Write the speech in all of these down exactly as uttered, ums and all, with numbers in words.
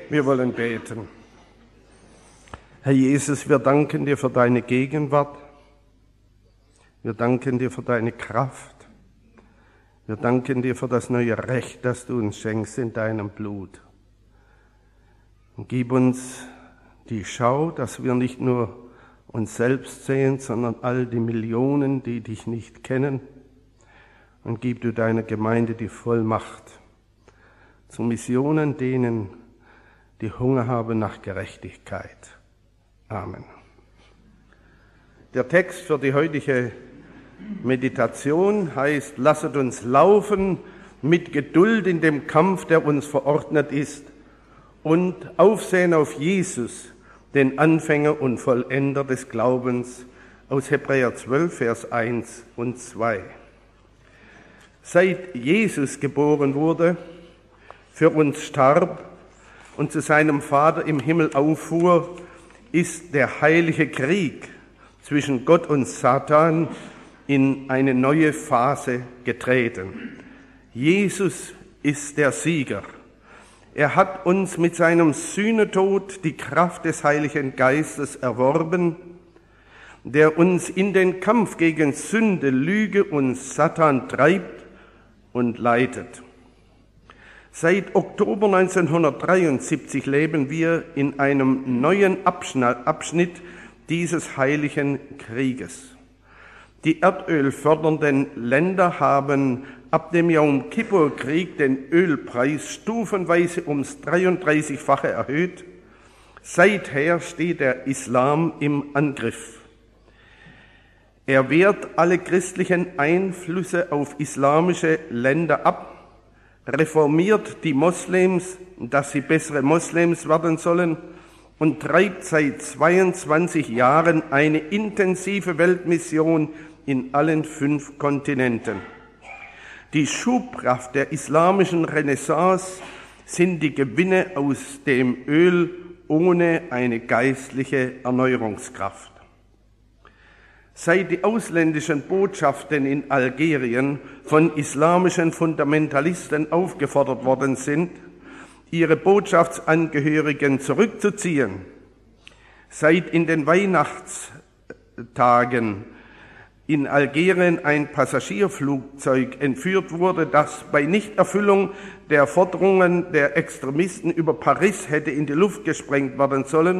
Wir wollen beten. Herr Jesus, wir danken dir für deine Gegenwart. Wir danken dir für deine Kraft. Wir danken dir für das neue Recht, das du uns schenkst in deinem Blut. Und gib uns die Schau, dass wir nicht nur uns selbst sehen, sondern all die Millionen, die dich nicht kennen. Und gib du deiner Gemeinde die Vollmacht zu Missionen, denen die Hunger haben nach Gerechtigkeit. Amen. Der Text für die heutige Meditation heißt: Lasset uns laufen mit Geduld in dem Kampf, der uns verordnet ist, und aufsehen auf Jesus, den Anfänger und Vollender des Glaubens, aus Hebräer zwölf, Vers eins und zwei. Seit Jesus geboren wurde, für uns starb und zu seinem Vater im Himmel auffuhr, ist der heilige Krieg zwischen Gott und Satan in eine neue Phase getreten. Jesus ist der Sieger. Er hat uns mit seinem Sühnetod die Kraft des Heiligen Geistes erworben, der uns in den Kampf gegen Sünde, Lüge und Satan treibt und leitet. Seit Oktober neunzehnhundertdreiundsiebzig leben wir in einem neuen Abschnitt dieses heiligen Krieges. Die erdölfördernden Länder haben ab dem Jom Kippur-Krieg den Ölpreis stufenweise ums dreiunddreißigfache erhöht. Seither steht der Islam im Angriff. Er wehrt alle christlichen Einflüsse auf islamische Länder ab, reformiert die Moslems, dass sie bessere Moslems werden sollen, und treibt seit zweiundzwanzig Jahren eine intensive Weltmission in allen fünf Kontinenten. Die Schubkraft der islamischen Renaissance sind die Gewinne aus dem Öl ohne eine geistliche Erneuerungskraft. Seit die ausländischen Botschaften in Algerien von islamischen Fundamentalisten aufgefordert worden sind, ihre Botschaftsangehörigen zurückzuziehen, seit in den Weihnachtstagen in Algerien ein Passagierflugzeug entführt wurde, das bei Nichterfüllung der Forderungen der Extremisten über Paris hätte in die Luft gesprengt werden sollen,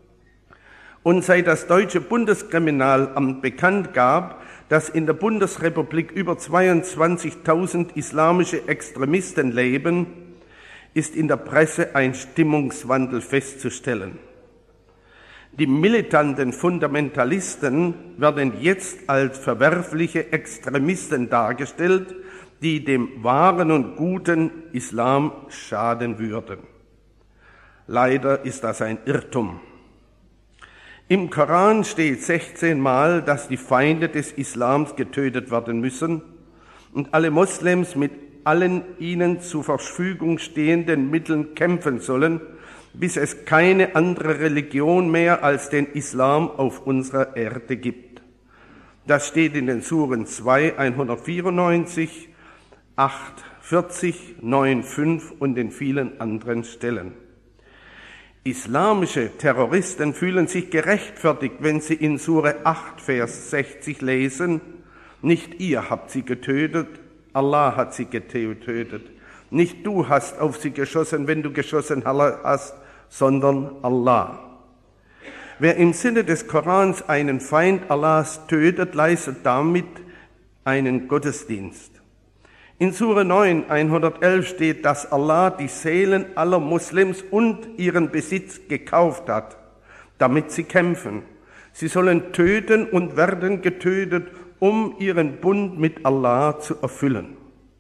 und seit das deutsche Bundeskriminalamt bekannt gab, dass in der Bundesrepublik über zweiundzwanzigtausend islamische Extremisten leben, ist in der Presse ein Stimmungswandel festzustellen. Die militanten Fundamentalisten werden jetzt als verwerfliche Extremisten dargestellt, die dem wahren und guten Islam schaden würden. Leider ist das ein Irrtum. Im Koran steht sechzehn Mal, dass die Feinde des Islams getötet werden müssen und alle Moslems mit allen ihnen zur Verfügung stehenden Mitteln kämpfen sollen, bis es keine andere Religion mehr als den Islam auf unserer Erde gibt. Das steht in den Suren zwei, hundertvierundneunzig, acht, vierzig, neun, fünf und in vielen anderen Stellen. Islamische Terroristen fühlen sich gerechtfertigt, wenn sie in Sure acht, Vers sechzig lesen: Nicht ihr habt sie getötet, Allah hat sie getötet. Nicht du hast auf sie geschossen, wenn du geschossen hast, sondern Allah. Wer im Sinne des Korans einen Feind Allahs tötet, leistet damit einen Gottesdienst. In Sure neun, hundertelf steht, dass Allah die Seelen aller Moslems und ihren Besitz gekauft hat, damit sie kämpfen. Sie sollen töten und werden getötet, um ihren Bund mit Allah zu erfüllen.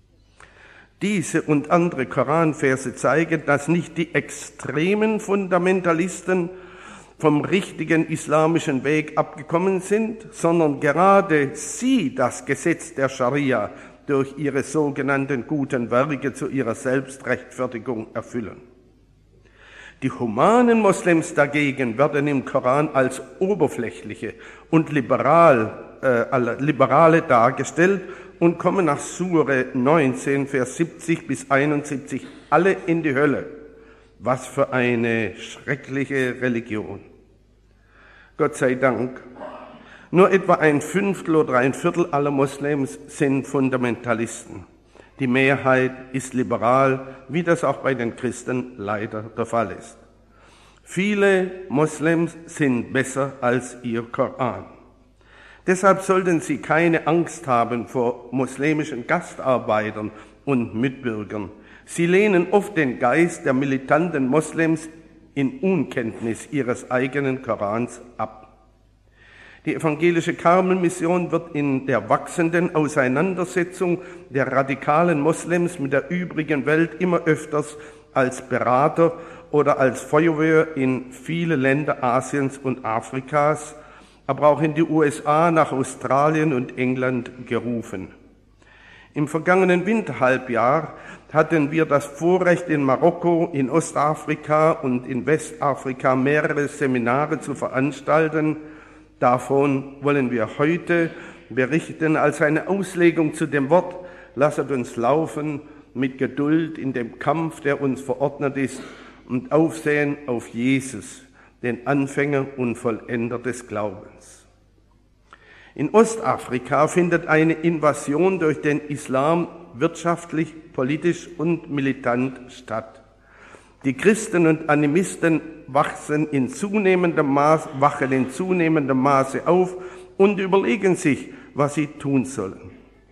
Diese und andere Koranverse zeigen, dass nicht die extremen Fundamentalisten vom richtigen islamischen Weg abgekommen sind, sondern gerade sie das Gesetz der Scharia durch ihre sogenannten guten Werke zu ihrer Selbstrechtfertigung erfüllen. Die humanen Moslems dagegen werden im Koran als oberflächliche und liberal, äh, Liberale dargestellt und kommen nach Sure neunzehn, Vers siebzig bis einundsiebzig alle in die Hölle. Was für eine schreckliche Religion. Gott sei Dank. Nur etwa ein Fünftel oder ein Viertel aller Moslems sind Fundamentalisten. Die Mehrheit ist liberal, wie das auch bei den Christen leider der Fall ist. Viele Moslems sind besser als ihr Koran. Deshalb sollten sie keine Angst haben vor muslimischen Gastarbeitern und Mitbürgern. Sie lehnen oft den Geist der militanten Moslems in Unkenntnis ihres eigenen Korans ab. Die evangelische Karmelmission wird in der wachsenden Auseinandersetzung der radikalen Moslems mit der übrigen Welt immer öfters als Berater oder als Feuerwehr in viele Länder Asiens und Afrikas, aber auch in die U S A, nach Australien und England gerufen. Im vergangenen Winterhalbjahr hatten wir das Vorrecht, in Marokko, in Ostafrika und in Westafrika mehrere Seminare zu veranstalten. Davon wollen wir heute berichten als eine Auslegung zu dem Wort: Lasset uns laufen mit Geduld in dem Kampf, der uns verordnet ist, und aufsehen auf Jesus, den Anfänger und Vollender des Glaubens. In Ostafrika findet eine Invasion durch den Islam wirtschaftlich, politisch und militant statt. Die Christen und Animisten wachsen in zunehmendem Maß, wachen in zunehmendem Maße auf und überlegen sich, was sie tun sollen.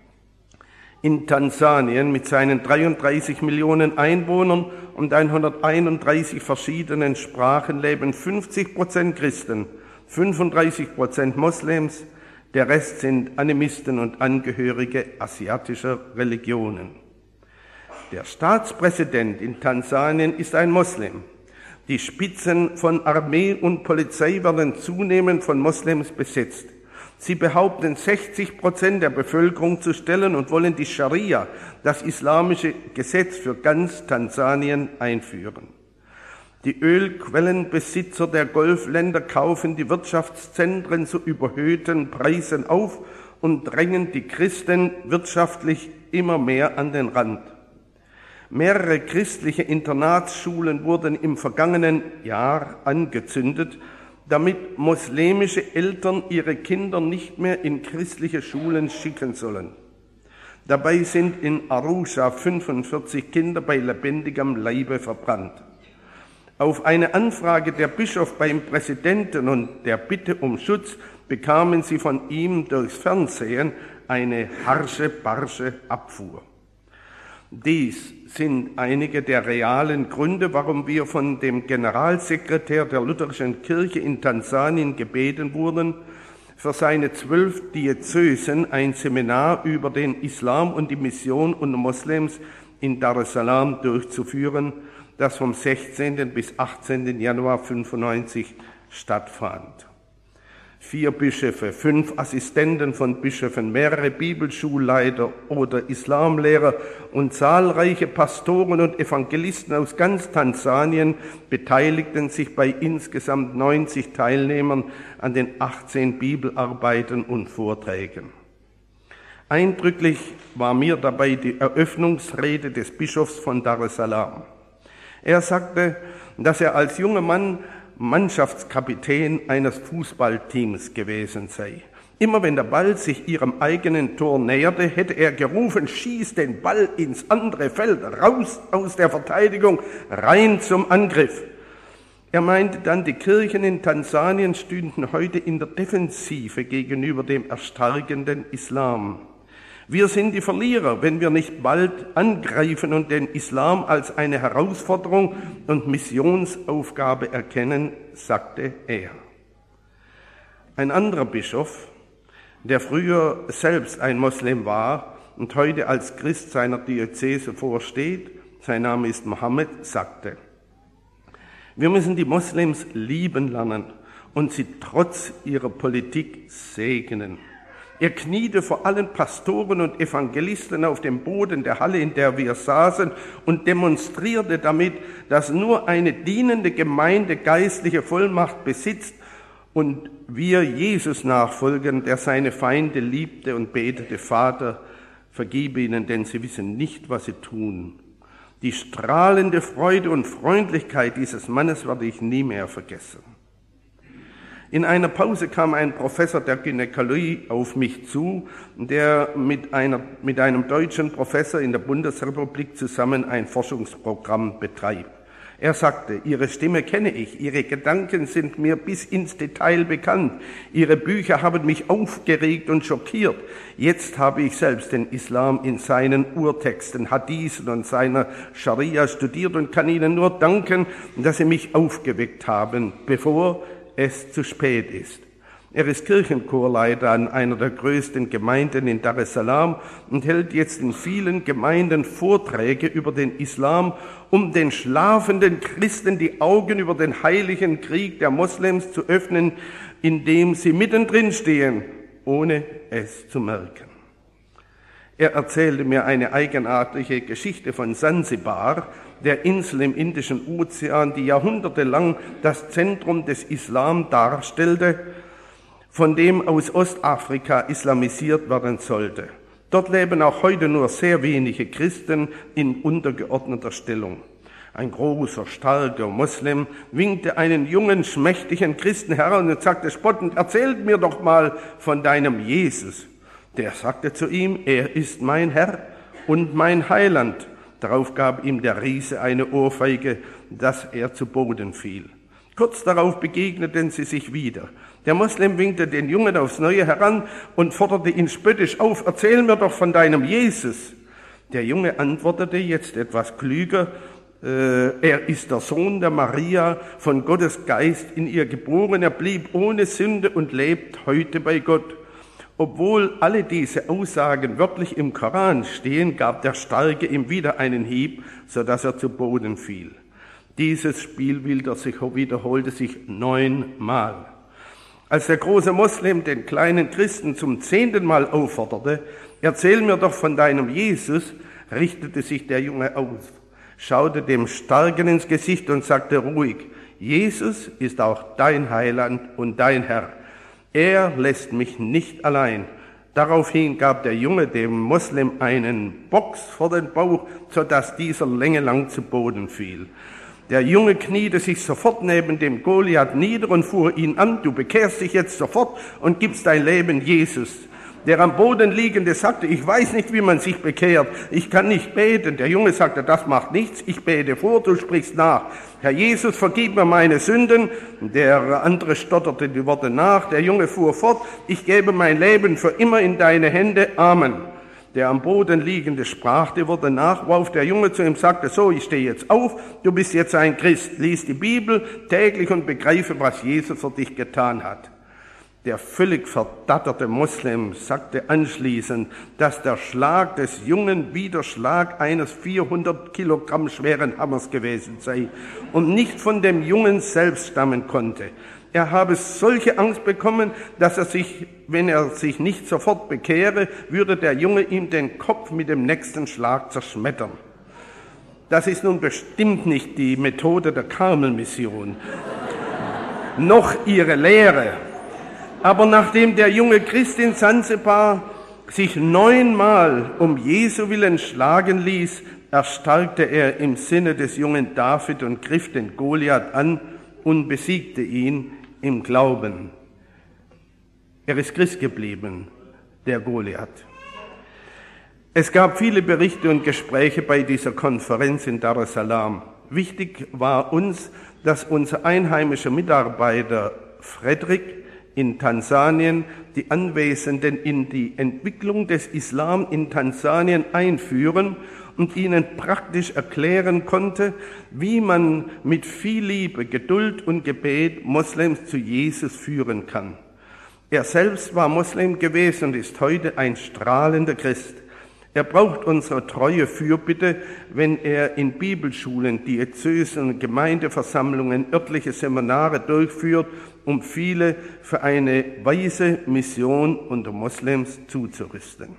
In Tansanien mit seinen dreiunddreißig Millionen Einwohnern und hunderteinunddreißig verschiedenen Sprachen leben fünfzig Prozent Christen, fünfunddreißig Prozent Moslems, der Rest sind Animisten und Angehörige asiatischer Religionen. Der Staatspräsident in Tansanien ist ein Moslem. Die Spitzen von Armee und Polizei werden zunehmend von Moslems besetzt. Sie behaupten, sechzig Prozent der Bevölkerung zu stellen und wollen die Scharia, das islamische Gesetz, für ganz Tansanien einführen. Die Ölquellenbesitzer der Golfländer kaufen die Wirtschaftszentren zu überhöhten Preisen auf und drängen die Christen wirtschaftlich immer mehr an den Rand. Mehrere christliche Internatsschulen wurden im vergangenen Jahr angezündet, damit muslimische Eltern ihre Kinder nicht mehr in christliche Schulen schicken sollen. Dabei sind in Arusha fünfundvierzig Kinder bei lebendigem Leibe verbrannt. Auf eine Anfrage der Bischof beim Präsidenten und der Bitte um Schutz bekamen sie von ihm durchs Fernsehen eine harsche, barsche Abfuhr. Dies sind einige der realen Gründe, warum wir von dem Generalsekretär der Lutherischen Kirche in Tansanien gebeten wurden, für seine zwölf Diözesen ein Seminar über den Islam und die Mission unter Moslems in Dar es Salaam durchzuführen, das vom sechzehnten bis achtzehnten Januar fünfundneunzig stattfand. Vier Bischöfe, fünf Assistenten von Bischöfen, mehrere Bibelschulleiter oder Islamlehrer und zahlreiche Pastoren und Evangelisten aus ganz Tansanien beteiligten sich bei insgesamt neunzig Teilnehmern an den achtzehn Bibelarbeiten und Vorträgen. Eindrücklich war mir dabei die Eröffnungsrede des Bischofs von Dar es Salaam. Er sagte, dass er als junger Mann Mannschaftskapitän eines Fußballteams gewesen sei. Immer wenn der Ball sich ihrem eigenen Tor näherte, hätte er gerufen: Schieß den Ball ins andere Feld, raus aus der Verteidigung, rein zum Angriff. Er meinte dann, die Kirchen in Tansanien stünden heute in der Defensive gegenüber dem erstarkenden Islam. Wir sind die Verlierer, wenn wir nicht bald angreifen und den Islam als eine Herausforderung und Missionsaufgabe erkennen, sagte er. Ein anderer Bischof, der früher selbst ein Moslem war und heute als Christ seiner Diözese vorsteht, sein Name ist Mohammed, sagte: Wir müssen die Moslems lieben lernen und sie trotz ihrer Politik segnen. Er kniete vor allen Pastoren und Evangelisten auf dem Boden der Halle, in der wir saßen, und demonstrierte damit, dass nur eine dienende Gemeinde geistliche Vollmacht besitzt und wir Jesus nachfolgen, der seine Feinde liebte und betete: Vater, vergib ihnen, denn sie wissen nicht, was sie tun. Die strahlende Freude und Freundlichkeit dieses Mannes werde ich nie mehr vergessen. In einer Pause kam ein Professor der Gynäkologie auf mich zu, der mit, einer, mit einem deutschen Professor in der Bundesrepublik zusammen ein Forschungsprogramm betreibt. Er sagte, Ihre Stimme kenne ich, Ihre Gedanken sind mir bis ins Detail bekannt, Ihre Bücher haben mich aufgeregt und schockiert. Jetzt habe ich selbst den Islam in seinen Urtexten, Hadithen und seiner Scharia studiert und kann Ihnen nur danken, dass Sie mich aufgeweckt haben, bevor es zu spät ist. Er ist Kirchenchorleiter an einer der größten Gemeinden in Dar es Salaam und hält jetzt in vielen Gemeinden Vorträge über den Islam, um den schlafenden Christen die Augen über den heiligen Krieg der Moslems zu öffnen, indem sie mittendrin stehen, ohne es zu merken. Er erzählte mir eine eigenartige Geschichte von Sansibar, der Insel im Indischen Ozean, die jahrhundertelang das Zentrum des Islam darstellte, von dem aus Ostafrika islamisiert werden sollte. Dort leben auch heute nur sehr wenige Christen in untergeordneter Stellung. Ein großer, starker Moslem winkte einen jungen, schmächtigen Christen heran und sagte spottend, erzählt mir doch mal von deinem Jesus. Der sagte zu ihm, er ist mein Herr und mein Heiland. Darauf gab ihm der Riese eine Ohrfeige, dass er zu Boden fiel. Kurz darauf begegneten sie sich wieder. Der Moslem winkte den Jungen aufs Neue heran und forderte ihn spöttisch auf, erzähl mir doch von deinem Jesus. Der Junge antwortete jetzt etwas klüger, äh, er ist der Sohn der Maria, von Gottes Geist in ihr geboren, er blieb ohne Sünde und lebt heute bei Gott. Obwohl alle diese Aussagen wörtlich im Koran stehen, gab der Starke ihm wieder einen Hieb, so dass er zu Boden fiel. Dieses Spiel wiederholte sich neunmal. Als der große Moslem den kleinen Christen zum zehnten Mal aufforderte, erzähl mir doch von deinem Jesus, richtete sich der Junge auf, schaute dem Starken ins Gesicht und sagte ruhig, Jesus ist auch dein Heiland und dein Herr. Er lässt mich nicht allein. Daraufhin gab der Junge dem Moslem einen Box vor den Bauch, sodass dieser längelang zu Boden fiel. Der Junge kniete sich sofort neben dem Goliath nieder und fuhr ihn an, du bekehrst dich jetzt sofort und gibst dein Leben Jesus. Der am Boden liegende sagte, ich weiß nicht, wie man sich bekehrt, ich kann nicht beten. Der Junge sagte, das macht nichts, ich bete vor, du sprichst nach. Herr Jesus, vergib mir meine Sünden. Der andere stotterte die Worte nach, der Junge fuhr fort, ich gebe mein Leben für immer in deine Hände, Amen. Der am Boden liegende sprach die Worte nach, worauf der Junge zu ihm sagte, so, ich stehe jetzt auf, du bist jetzt ein Christ, lies die Bibel täglich und begreife, was Jesus für dich getan hat. Der völlig verdatterte Moslem sagte anschließend, dass der Schlag des Jungen wie der Schlag eines vierhundert Kilogramm schweren Hammers gewesen sei und nicht von dem Jungen selbst stammen konnte. Er habe solche Angst bekommen, dass er sich, wenn er sich nicht sofort bekehre, würde der Junge ihm den Kopf mit dem nächsten Schlag zerschmettern. Das ist nun bestimmt nicht die Methode der Karmelmission, noch ihre Lehre. Aber nachdem der junge Christ in Sansibar sich neunmal um Jesu Willen schlagen ließ, erstarkte er im Sinne des jungen David und griff den Goliath an und besiegte ihn im Glauben. Er ist Christ geblieben, der Goliath. Es gab viele Berichte und Gespräche bei dieser Konferenz in Dar es Salaam. Wichtig war uns, dass unser einheimischer Mitarbeiter Fredrik in Tansanien die Anwesenden in die Entwicklung des Islam in Tansanien einführen und ihnen praktisch erklären konnte, wie man mit viel Liebe, Geduld und Gebet Moslems zu Jesus führen kann. Er selbst war Moslem gewesen und ist heute ein strahlender Christ. Er braucht unsere treue Fürbitte, wenn er in Bibelschulen, Diözesen und Gemeindeversammlungen örtliche Seminare durchführt, um viele für eine weise Mission unter Moslems zuzurüsten.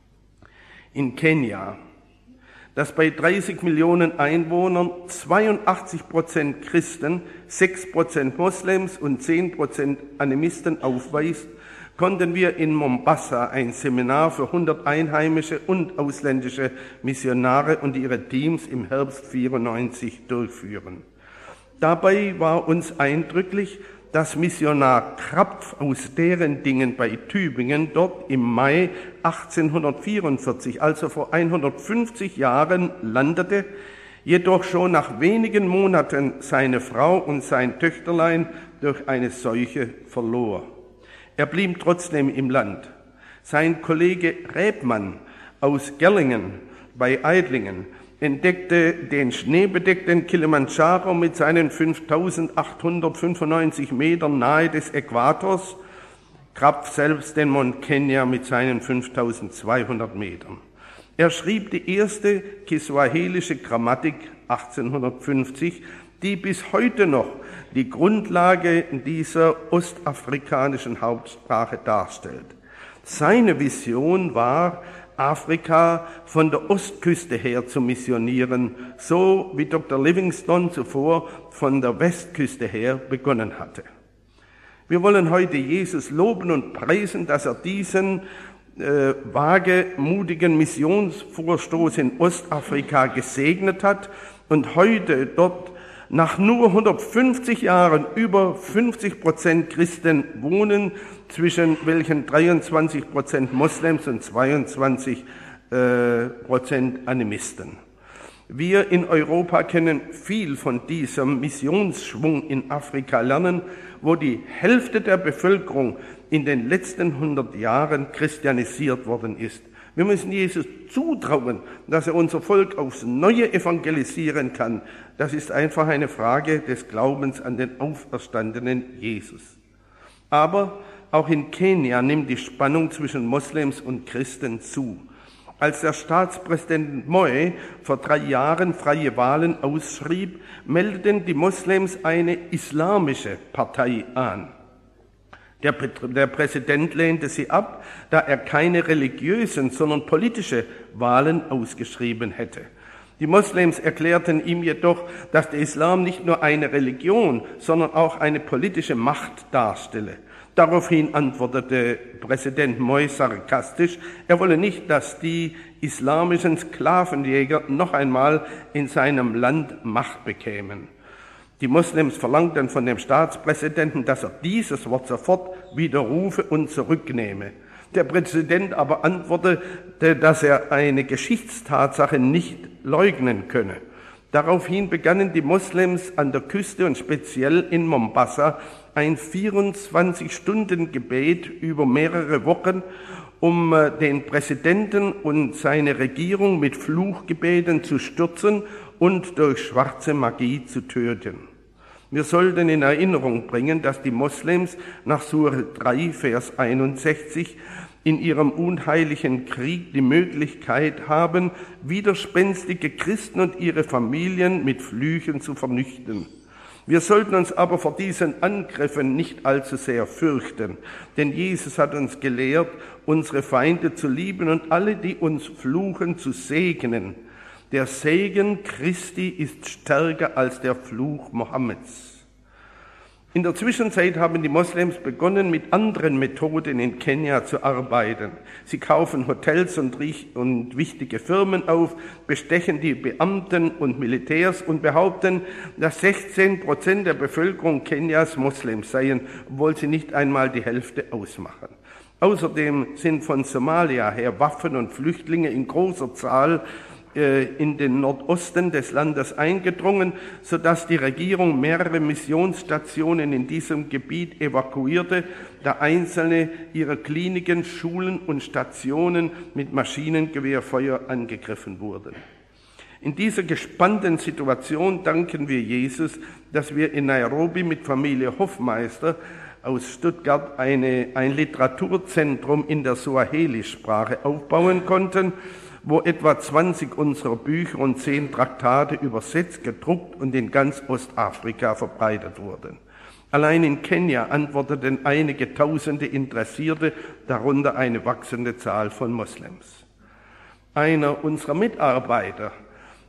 In Kenia, das bei dreißig Millionen Einwohnern zweiundachtzig Prozent Christen, sechs Prozent Moslems und zehn Prozent Animisten aufweist, konnten wir in Mombasa ein Seminar für hundert einheimische und ausländische Missionare und ihre Teams im Herbst vierundneunzig durchführen. Dabei war uns eindrücklich, dass Missionar Krapf aus Derendingen bei Tübingen dort im Mai achtzehnhundertvierundvierzig, also vor hundertfünfzig Jahren, landete, jedoch schon nach wenigen Monaten seine Frau und sein Töchterlein durch eine Seuche verlor. Er blieb trotzdem im Land. Sein Kollege Rebmann aus Gerlingen bei Eidlingen entdeckte den schneebedeckten Kilimanjaro mit seinen fünftausendachthundertfünfundneunzig Metern nahe des Äquators, Krapf selbst den Mount Kenya mit seinen fünftausendzweihundert Metern. Er schrieb die erste kiswahilische Grammatik achtzehnhundertfünfzig, die bis heute noch die Grundlage dieser ostafrikanischen Hauptsprache darstellt. Seine Vision war, Afrika von der Ostküste her zu missionieren, so wie Doktor Livingstone zuvor von der Westküste her begonnen hatte. Wir wollen heute Jesus loben und preisen, dass er diesen äh, wagemutigen Missionsvorstoß in Ostafrika gesegnet hat und heute dort nach nur hundertfünfzig Jahren über fünfzig Prozent Christen wohnen, zwischen welchen dreiundzwanzig Prozent Moslems und zweiundzwanzig Prozent Animisten. Wir in Europa können viel von diesem Missionsschwung in Afrika lernen, wo die Hälfte der Bevölkerung in den letzten hundert Jahren christianisiert worden ist. Wir müssen Jesus zutrauen, dass er unser Volk aufs Neue evangelisieren kann. Das ist einfach eine Frage des Glaubens an den auferstandenen Jesus. Aber auch in Kenia nimmt die Spannung zwischen Moslems und Christen zu. Als der Staatspräsident Moi vor drei Jahren freie Wahlen ausschrieb, meldeten die Moslems eine islamische Partei an. Der, der Präsident lehnte sie ab, da er keine religiösen, sondern politische Wahlen ausgeschrieben hätte. Die Moslems erklärten ihm jedoch, dass der Islam nicht nur eine Religion, sondern auch eine politische Macht darstelle. Daraufhin antwortete Präsident Moi sarkastisch, er wolle nicht, dass die islamischen Sklavenjäger noch einmal in seinem Land Macht bekämen. Die Moslems verlangten von dem Staatspräsidenten, dass er dieses Wort sofort widerrufe und zurücknehme. Der Präsident aber antwortete, dass er eine Geschichtstatsache nicht leugnen könne. Daraufhin begannen die Moslems an der Küste und speziell in Mombasa ein vierundzwanzig-Stunden-Gebet über mehrere Wochen, um den Präsidenten und seine Regierung mit Fluchgebeten zu stürzen und durch schwarze Magie zu töten. Wir sollten in Erinnerung bringen, dass die Moslems nach Sure drei, Vers einundsechzig in ihrem unheiligen Krieg die Möglichkeit haben, widerspenstige Christen und ihre Familien mit Flüchen zu vernichten. Wir sollten uns aber vor diesen Angriffen nicht allzu sehr fürchten, denn Jesus hat uns gelehrt, unsere Feinde zu lieben und alle, die uns fluchen, zu segnen. Der Segen Christi ist stärker als der Fluch Mohammeds. In der Zwischenzeit haben die Moslems begonnen, mit anderen Methoden in Kenia zu arbeiten. Sie kaufen Hotels und, und wichtige Firmen auf, bestechen die Beamten und Militärs und behaupten, dass sechzehn Prozent der Bevölkerung Kenias Moslems seien, obwohl sie nicht einmal die Hälfte ausmachen. Außerdem sind von Somalia her Waffen und Flüchtlinge in großer Zahl in den Nordosten des Landes eingedrungen, sodass die Regierung mehrere Missionsstationen in diesem Gebiet evakuierte, da einzelne ihrer Kliniken, Schulen und Stationen mit Maschinengewehrfeuer angegriffen wurden. In dieser gespannten Situation danken wir Jesus, dass wir in Nairobi mit Familie Hoffmeister aus Stuttgart eine, ein Literaturzentrum in der Swahili-Sprache aufbauen konnten, wo etwa zwanzig unserer Bücher und zehn Traktate übersetzt, gedruckt und in ganz Ostafrika verbreitet wurden. Allein in Kenia antworteten einige Tausende Interessierte, darunter eine wachsende Zahl von Moslems. Einer unserer Mitarbeiter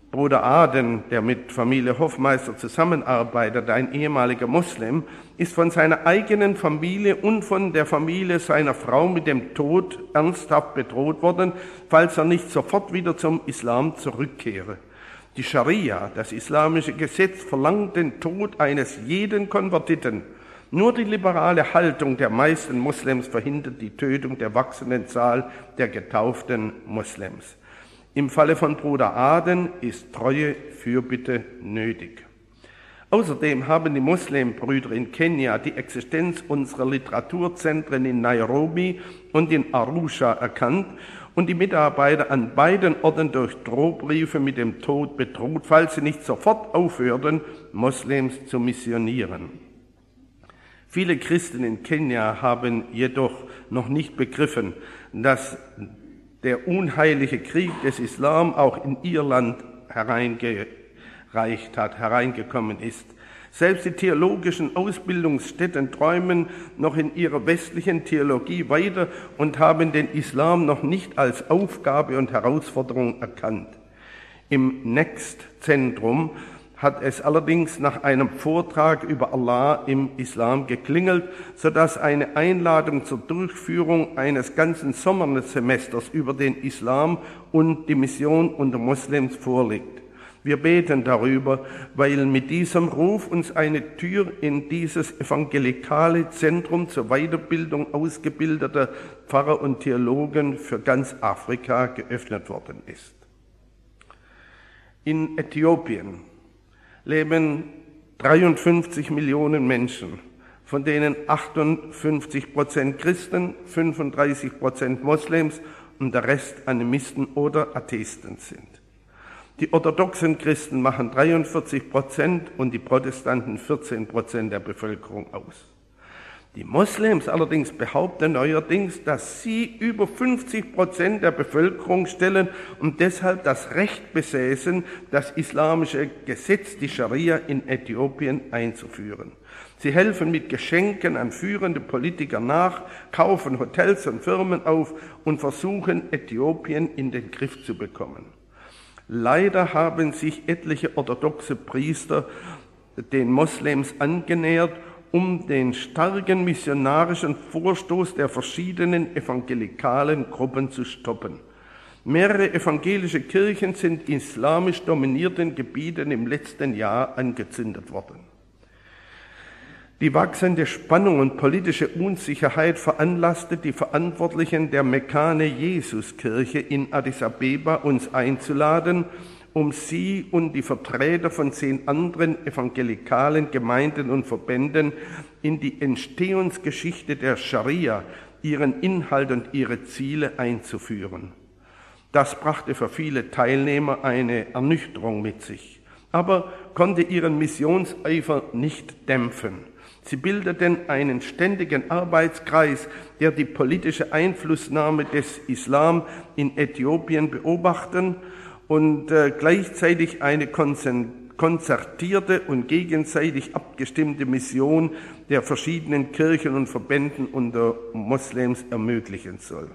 Bruder Aden, der mit Familie Hoffmeister zusammenarbeitet, ein ehemaliger Moslem, ist von seiner eigenen Familie und von der Familie seiner Frau mit dem Tod ernsthaft bedroht worden, falls er nicht sofort wieder zum Islam zurückkehre. Die Scharia, das islamische Gesetz, verlangt den Tod eines jeden Konvertiten. Nur die liberale Haltung der meisten Moslems verhindert die Tötung der wachsenden Zahl der getauften Moslems. Im Falle von Bruder Aden ist treue Fürbitte nötig. Außerdem haben die Muslimbrüder in Kenia die Existenz unserer Literaturzentren in Nairobi und in Arusha erkannt und die Mitarbeiter an beiden Orten durch Drohbriefe mit dem Tod bedroht, falls sie nicht sofort aufhörten, Moslems zu missionieren. Viele Christen in Kenia haben jedoch noch nicht begriffen, dass der unheilige Krieg des Islam auch in ihr Land hereingereicht hat, hereingekommen ist. Selbst die theologischen Ausbildungsstätten träumen noch in ihrer westlichen Theologie weiter und haben den Islam noch nicht als Aufgabe und Herausforderung erkannt. Im Next-Zentrum hat es allerdings nach einem Vortrag über Allah im Islam geklingelt, sodass eine Einladung zur Durchführung eines ganzen Sommersemesters über den Islam und die Mission unter Moslems vorliegt. Wir beten darüber, weil mit diesem Ruf uns eine Tür in dieses evangelikale Zentrum zur Weiterbildung ausgebildeter Pfarrer und Theologen für ganz Afrika geöffnet worden ist. In Äthiopien leben dreiundfünfzig Millionen Menschen, von denen achtundfünfzig Prozent Christen, fünfunddreißig Prozent Moslems und der Rest Animisten oder Atheisten sind. Die orthodoxen Christen machen dreiundvierzig Prozent und die Protestanten vierzehn Prozent der Bevölkerung aus. Die Moslems allerdings behaupten neuerdings, dass sie über fünfzig Prozent der Bevölkerung stellen und deshalb das Recht besäßen, das islamische Gesetz, die Scharia, in Äthiopien einzuführen. Sie helfen mit Geschenken an führende Politiker nach, kaufen Hotels und Firmen auf und versuchen, Äthiopien in den Griff zu bekommen. Leider haben sich etliche orthodoxe Priester den Moslems angenähert, um den starken missionarischen Vorstoß der verschiedenen evangelikalen Gruppen zu stoppen. Mehrere evangelische Kirchen sind in islamisch dominierten Gebieten im letzten Jahr angezündet worden. Die wachsende Spannung und politische Unsicherheit veranlasste die Verantwortlichen der Mekane Jesuskirche in Addis Abeba, uns einzuladen, um sie und die Vertreter von zehn anderen evangelikalen Gemeinden und Verbänden in die Entstehungsgeschichte der Scharia, ihren Inhalt und ihre Ziele einzuführen. Das brachte für viele Teilnehmer eine Ernüchterung mit sich, aber konnte ihren Missionseifer nicht dämpfen. Sie bildeten einen ständigen Arbeitskreis, der die politische Einflussnahme des Islam in Äthiopien beobachten und äh, gleichzeitig eine konzertierte und gegenseitig abgestimmte Mission der verschiedenen Kirchen und Verbänden unter Moslems ermöglichen soll.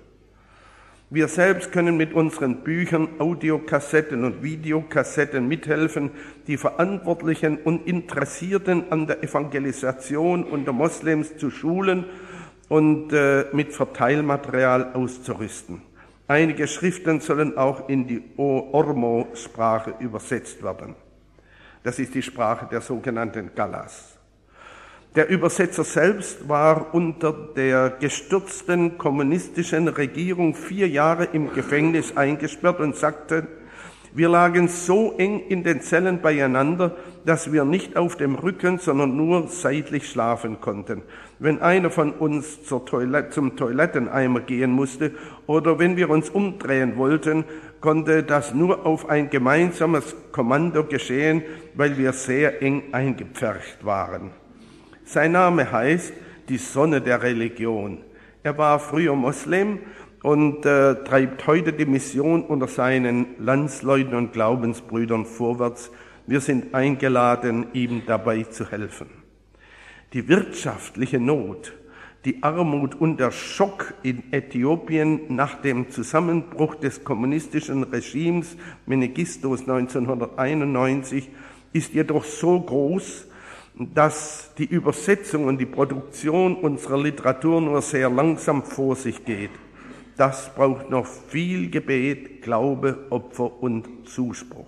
Wir selbst können mit unseren Büchern, Audiokassetten und Videokassetten mithelfen, die Verantwortlichen und Interessierten an der Evangelisation unter Moslems zu schulen und äh, mit Verteilmaterial auszurüsten. Einige Schriften sollen auch in die Ormo-Sprache übersetzt werden. Das ist die Sprache der sogenannten Gallas. Der Übersetzer selbst war unter der gestürzten kommunistischen Regierung vier Jahre im Gefängnis eingesperrt und sagte, wir lagen so eng in den Zellen beieinander, dass wir nicht auf dem Rücken, sondern nur seitlich schlafen konnten. Wenn einer von uns zur Toilette, zum Toiletteneimer gehen musste oder wenn wir uns umdrehen wollten, konnte das nur auf ein gemeinsames Kommando geschehen, weil wir sehr eng eingepfercht waren. Sein Name heißt die Sonne der Religion. Er war früher Moslem und äh, treibt heute die Mission unter seinen Landsleuten und Glaubensbrüdern vorwärts. Wir sind eingeladen, ihm dabei zu helfen. Die wirtschaftliche Not, die Armut und der Schock in Äthiopien nach dem Zusammenbruch des kommunistischen Regimes Mengistu neunzehnhunderteinundneunzig ist jedoch so groß, dass die Übersetzung und die Produktion unserer Literatur nur sehr langsam vor sich geht. Das braucht noch viel Gebet, Glaube, Opfer und Zuspruch.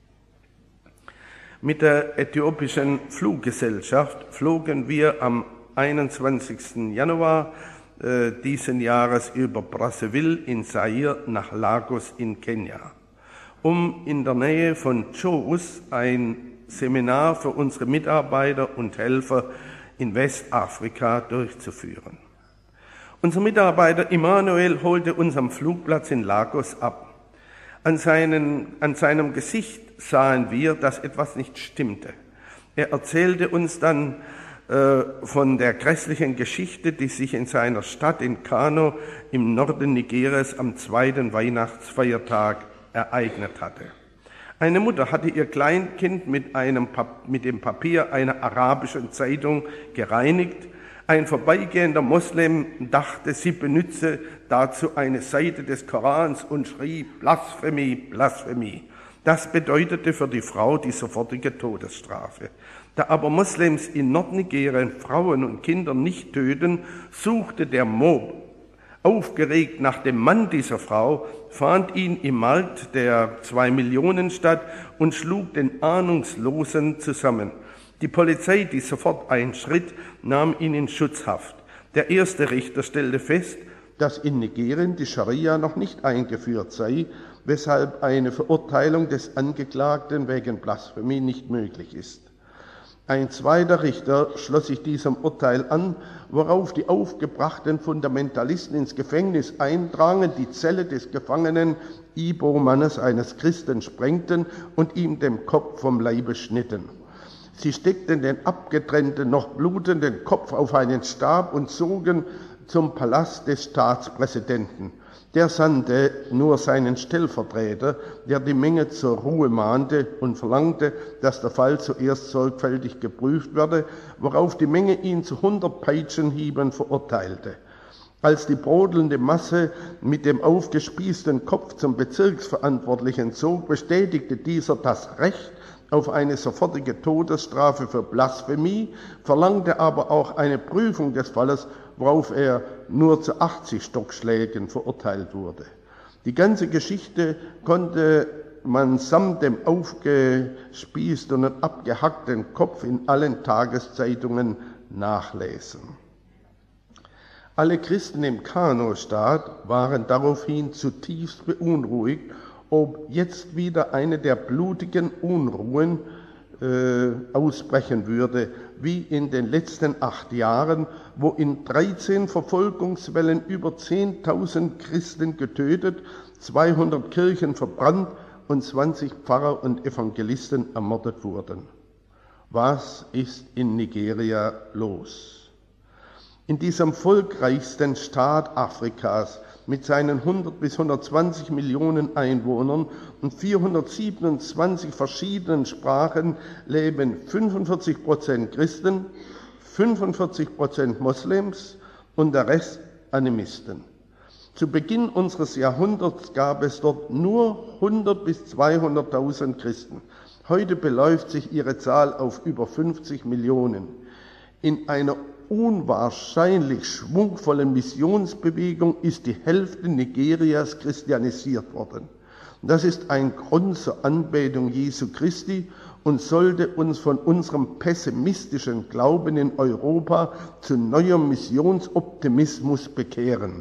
Mit der äthiopischen Fluggesellschaft flogen wir am einundzwanzigsten Januar äh, diesen Jahres über Brazzaville in Zaire nach Lagos in Kenia, um in der Nähe von Jos ein Seminar für unsere Mitarbeiter und Helfer in Westafrika durchzuführen. Unser Mitarbeiter Immanuel holte uns am Flugplatz in Lagos ab. An, seinen, an seinem Gesicht sahen wir, dass etwas nicht stimmte. Er erzählte uns dann äh, von der grässlichen Geschichte, die sich in seiner Stadt in Kano im Norden Nigerias am zweiten Weihnachtsfeiertag ereignet hatte. Eine Mutter hatte ihr Kleinkind mit, einem, mit dem Papier einer arabischen Zeitung gereinigt. Ein vorbeigehender Moslem dachte, sie benütze dazu eine Seite des Korans und schrie Blasphemie, Blasphemie. Das bedeutete für die Frau die sofortige Todesstrafe. Da aber Moslems in Nordnigerien Frauen und Kinder nicht töten, suchte der Mob aufgeregt nach dem Mann dieser Frau, fand ihn im Malt der Zwei-Millionen-Stadt und schlug den Ahnungslosen zusammen. Die Polizei, die sofort einschritt, nahm ihn in Schutzhaft. Der erste Richter stellte fest, dass in Nigerien die Scharia noch nicht eingeführt sei, weshalb eine Verurteilung des Angeklagten wegen Blasphemie nicht möglich ist. Ein zweiter Richter schloss sich diesem Urteil an, worauf die aufgebrachten Fundamentalisten ins Gefängnis eindrangen, die Zelle des Gefangenen Ibo-Mannes, eines Christen, sprengten und ihm den Kopf vom Leibe schnitten. Sie steckten den abgetrennten, noch blutenden Kopf auf einen Stab und zogen zum Palast des Staatspräsidenten. Der sandte nur seinen Stellvertreter, der die Menge zur Ruhe mahnte und verlangte, dass der Fall zuerst sorgfältig geprüft werde, worauf die Menge ihn zu hundert Peitschenhieben verurteilte. Als die brodelnde Masse mit dem aufgespießten Kopf zum Bezirksverantwortlichen zog, bestätigte dieser das Recht auf eine sofortige Todesstrafe für Blasphemie, verlangte aber auch eine Prüfung des Falles, worauf er nur zu achtzig Stockschlägen verurteilt wurde. Die ganze Geschichte konnte man samt dem aufgespießten und abgehackten Kopf in allen Tageszeitungen nachlesen. Alle Christen im Kano-Staat waren daraufhin zutiefst beunruhigt, ob jetzt wieder eine der blutigen Unruhen äh, ausbrechen würde, wie in den letzten acht Jahren, wo in dreizehn Verfolgungswellen über zehntausend Christen getötet, zweihundert Kirchen verbrannt und zwanzig Pfarrer und Evangelisten ermordet wurden. Was ist in Nigeria los? In diesem volkreichsten Staat Afrikas mit seinen hundert bis hundertzwanzig Millionen Einwohnern und vierhundertsiebenundzwanzig verschiedenen Sprachen leben fünfundvierzig Prozent Christen, fünfundvierzig Prozent Moslems und der Rest Animisten. Zu Beginn unseres Jahrhunderts gab es dort nur hundert bis zweihunderttausend Christen. Heute beläuft sich ihre Zahl auf über fünfzig Millionen. In einer unwahrscheinlich schwungvollen Missionsbewegung ist die Hälfte Nigerias christianisiert worden. Das ist ein Grund zur Anbetung Jesu Christi und sollte uns von unserem pessimistischen Glauben in Europa zu neuem Missionsoptimismus bekehren.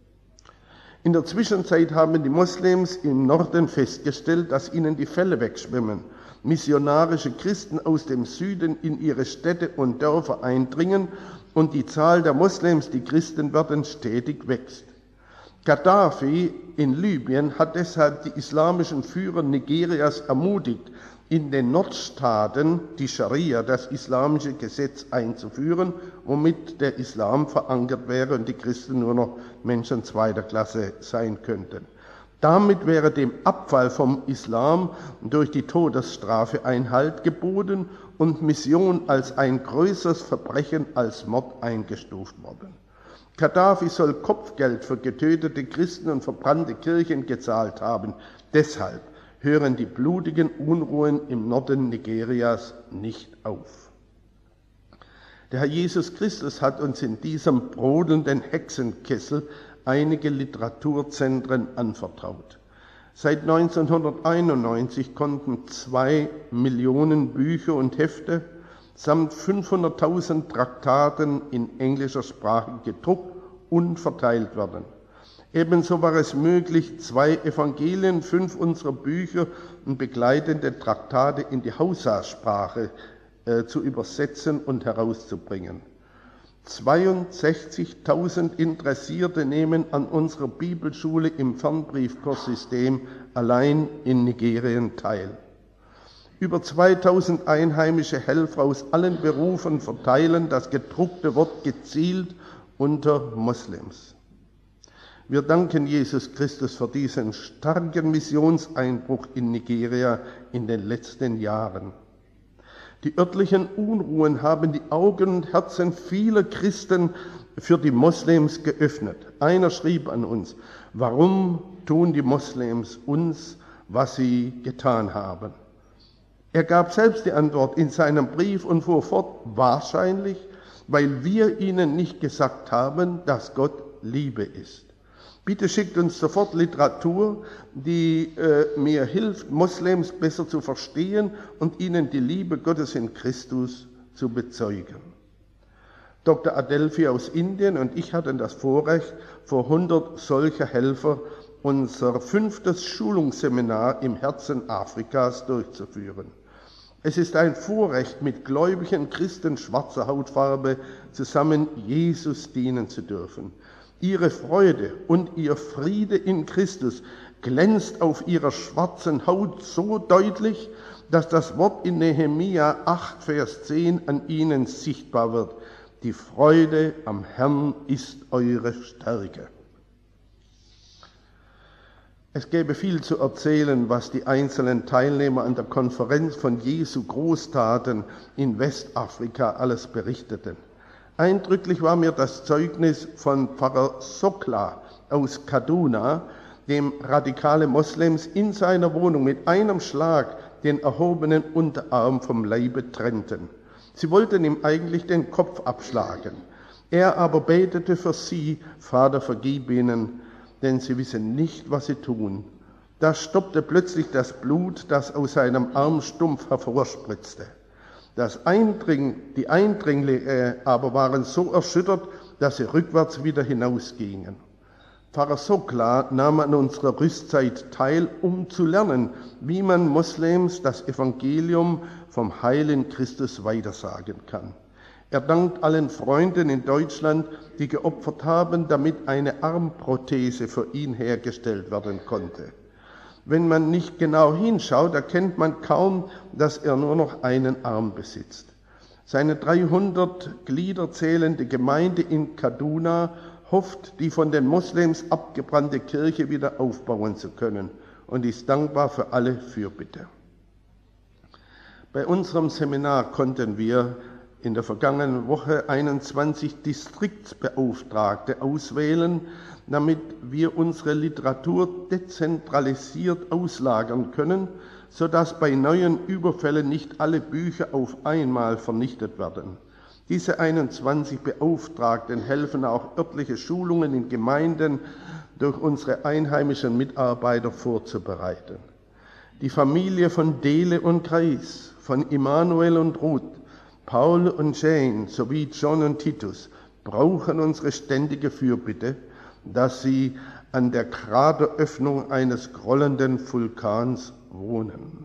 In der Zwischenzeit haben die Moslems im Norden festgestellt, dass ihnen die Fälle wegschwimmen. Missionarische Christen aus dem Süden in ihre Städte und Dörfer eindringen und die Zahl der Moslems, die Christen werden, stetig wächst. Gaddafi in Libyen hat deshalb die islamischen Führer Nigerias ermutigt, in den Nordstaaten die Scharia, das islamische Gesetz, einzuführen, womit der Islam verankert wäre und die Christen nur noch Menschen zweiter Klasse sein könnten. Damit wäre dem Abfall vom Islam durch die Todesstrafe Einhalt geboten und Mission als ein größeres Verbrechen als Mord eingestuft worden. Gaddafi soll Kopfgeld für getötete Christen und verbrannte Kirchen gezahlt haben. Deshalb hören die blutigen Unruhen im Norden Nigerias nicht auf. Der Herr Jesus Christus hat uns in diesem brodelnden Hexenkessel einige Literaturzentren anvertraut. Seit neunzehnhunderteinundneunzig konnten zwei Millionen Bücher und Hefte samt fünfhunderttausend Traktaten in englischer Sprache gedruckt und verteilt werden. Ebenso war es möglich, zwei Evangelien, fünf unserer Bücher und begleitende Traktate in die Hausa-Sprache äh, zu übersetzen und herauszubringen. zweiundsechzigtausend Interessierte nehmen an unserer Bibelschule im Fernbriefkurssystem allein in Nigerien teil. Über zweitausend einheimische Helfer aus allen Berufen verteilen das gedruckte Wort gezielt unter Moslems. Wir danken Jesus Christus für diesen starken Missionseinbruch in Nigeria in den letzten Jahren. Die örtlichen Unruhen haben die Augen und Herzen vieler Christen für die Moslems geöffnet. Einer schrieb an uns: Warum tun die Moslems uns, was sie getan haben? Er gab selbst die Antwort in seinem Brief und fuhr fort: Wahrscheinlich, weil wir ihnen nicht gesagt haben, dass Gott Liebe ist. Bitte schickt uns sofort Literatur, die äh, mir hilft, Moslems besser zu verstehen und ihnen die Liebe Gottes in Christus zu bezeugen. Doktor Adelphi aus Indien und ich hatten das Vorrecht, vor hundert solcher Helfer unser fünftes Schulungsseminar im Herzen Afrikas durchzuführen. Es ist ein Vorrecht, mit gläubigen Christen schwarzer Hautfarbe zusammen Jesus dienen zu dürfen. Ihre Freude und ihr Friede in Christus glänzt auf ihrer schwarzen Haut so deutlich, dass das Wort in Nehemia acht, Vers zehn an ihnen sichtbar wird. Die Freude am Herrn ist eure Stärke. Es gäbe viel zu erzählen, was die einzelnen Teilnehmer an der Konferenz von Jesu Großtaten in Westafrika alles berichteten. Eindrücklich war mir das Zeugnis von Pfarrer Sokla aus Kaduna, dem radikale Moslems in seiner Wohnung mit einem Schlag den erhobenen Unterarm vom Leibe trennten. Sie wollten ihm eigentlich den Kopf abschlagen. Er aber betete für sie: Vater, vergib ihnen, denn sie wissen nicht, was sie tun. Da stoppte plötzlich das Blut, das aus seinem Armstumpf hervorspritzte. Das Eindring, die Eindringlinge aber waren so erschüttert, dass sie rückwärts wieder hinausgingen. Pfarrer Sokla nahm an unserer Rüstzeit teil, um zu lernen, wie man Moslems das Evangelium vom Heiligen Christus weitersagen kann. Er dankt allen Freunden in Deutschland, die geopfert haben, damit eine Armprothese für ihn hergestellt werden konnte. Wenn man nicht genau hinschaut, erkennt man kaum, dass er nur noch einen Arm besitzt. Seine dreihundert Glieder zählende Gemeinde in Kaduna hofft, die von den Moslems abgebrannte Kirche wieder aufbauen zu können und ist dankbar für alle Fürbitte. Bei unserem Seminar konnten wir in der vergangenen Woche einundzwanzig Distriktsbeauftragte auswählen, damit wir unsere Literatur dezentralisiert auslagern können, sodass bei neuen Überfällen nicht alle Bücher auf einmal vernichtet werden. Diese einundzwanzig Beauftragten helfen auch örtliche Schulungen in Gemeinden durch unsere einheimischen Mitarbeiter vorzubereiten. Die Familie von Dele und Kreis, von Immanuel und Ruth, Paul und Jane sowie John und Titus brauchen unsere ständige Fürbitte, dass sie an der Krateröffnung eines grollenden Vulkans wohnen.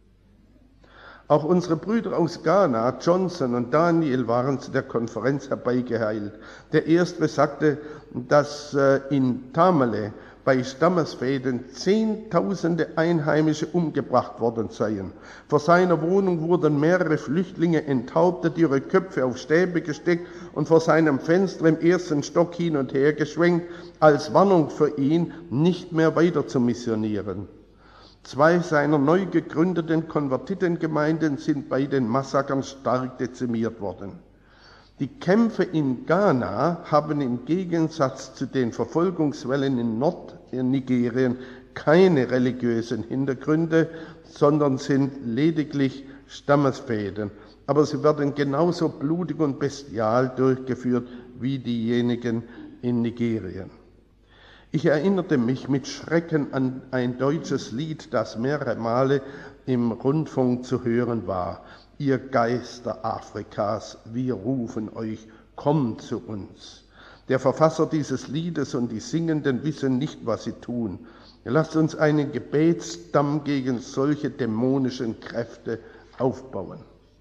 Auch unsere Brüder aus Ghana, Johnson und Daniel, waren zu der Konferenz herbeigeheilt. Der Erste sagte, dass in Tamale bei Stammesfehden Zehntausende Einheimische umgebracht worden seien. Vor seiner Wohnung wurden mehrere Flüchtlinge enthauptet, ihre Köpfe auf Stäbe gesteckt und vor seinem Fenster im ersten Stock hin und her geschwenkt, als Warnung für ihn, nicht mehr weiter zu missionieren. Zwei seiner neu gegründeten Konvertitengemeinden sind bei den Massakern stark dezimiert worden. Die Kämpfe in Ghana haben im Gegensatz zu den Verfolgungswellen in Nordnigerien keine religiösen Hintergründe, sondern sind lediglich Stammesfehden. Aber sie werden genauso blutig und bestial durchgeführt wie diejenigen in Nigerien. Ich erinnerte mich mit Schrecken an ein deutsches Lied, das mehrere Male im Rundfunk zu hören war. Ihr Geister Afrikas, wir rufen euch, kommt zu uns. Der Verfasser dieses Liedes und die Singenden wissen nicht, was sie tun. Lasst uns einen Gebetsstamm gegen solche dämonischen Kräfte aufbauen.